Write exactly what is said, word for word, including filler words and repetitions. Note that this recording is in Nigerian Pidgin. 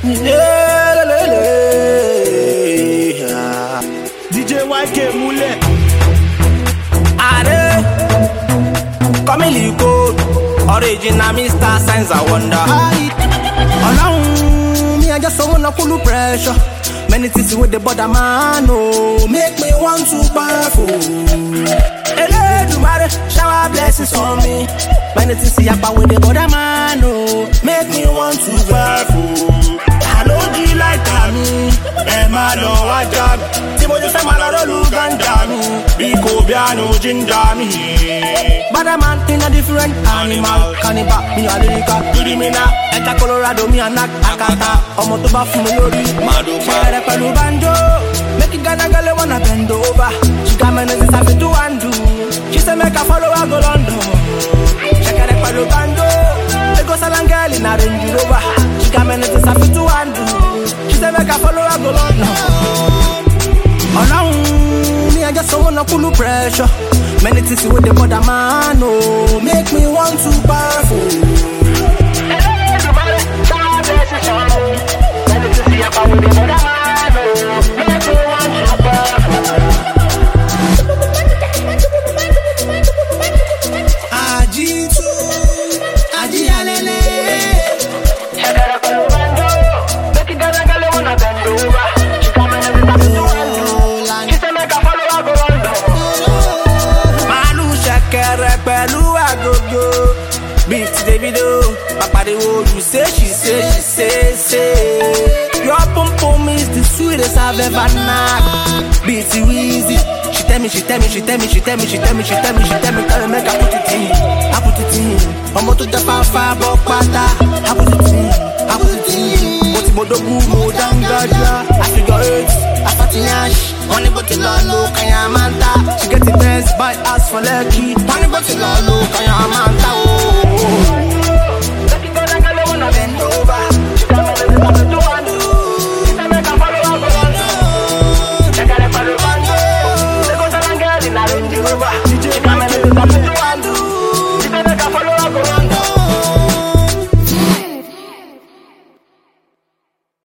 Yeah, le, le, le. D J Y K Mule. Are, come in code. Original Mister Science I wonder. Along me, I just wanna cool pressure. Many things with the bother man, oh, make me want to powerful. Hello, do matter, shower blessings on me. Many things see up with the bother man, oh, make me want to powerful. I know you like me, Emma no watch me. Timo you say malaro luganda me, Biko biano jinja me. Bother man in a different animal, cannibal, me a lyrical, do the mina. Enta Colorado me a knock akata, omo to ba fun lori, madoka. Pẹ̀lú banjo, make it Ghana girl wanna bend over. She got me nothing happy to undo. She say make her follow her go London. Check it pẹ̀lú banjo, they go Salon girl in a Range Rover. She got me nothing happy to undo. She say make her follow her go London. Along me, I just wanna cool pressure. Many things with the bother man, oh, make me want to powerful. Beat Davido, Papa the wo, you say, she say, she say, say. Your pum pum is the sweetest I've ever known. Beat Weezy, she tell me, she tell me, she tell me, she tell me, she tell me, she tell me, she tell me, tell me, make I put it in, I put it in. I'm to the fan fan block pata, I put it in, I put it in. What's more the boom, more than Gaja? I figure it, I fat in ash. Money but lolo, kaya manta. She get the best by us for lucky. Money but lolo, kaya manta. Let it go like I wanna bend over. She tell me there's nothing to undo. She tell me I can follow her go London. Check out the follow bando. They go Salon girl in a Range Rover. She tell me